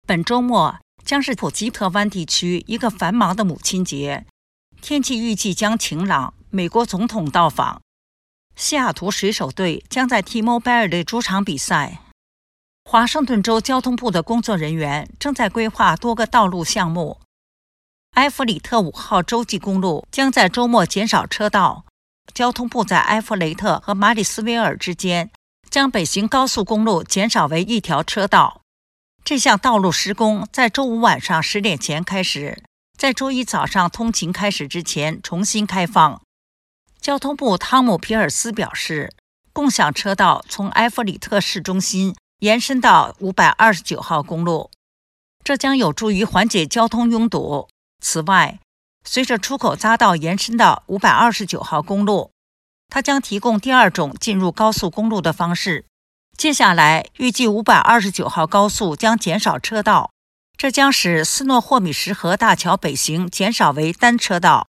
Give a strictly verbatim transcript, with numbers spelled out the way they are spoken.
本周末将是普吉特湾地区一个繁忙的母亲节，天气预计将晴朗。美国总统到访，西雅图水手队将在 T-Mobile 的主场比赛。华盛顿州交通部的工作人员正在规划多个道路项目。埃弗里特五号洲际公路将在周末减少车道。交通部在埃弗雷特和马里斯维尔之间将北行高速公路减少为一条车道。这项道路施工在周五晚上十点前开始，在周一早上通勤开始之前重新开放。交通部汤姆·皮尔斯表示，共享车道从埃弗里特市中心延伸到五百二十九号公路，这将有助于缓解交通拥堵。此外，随着出口匝道延伸到五百二十九号公路，它将提供第二种进入高速公路的方式。接下来，预计五百二十九号高速将减少车道，这将使斯诺霍米什河大桥北行减少为单车道。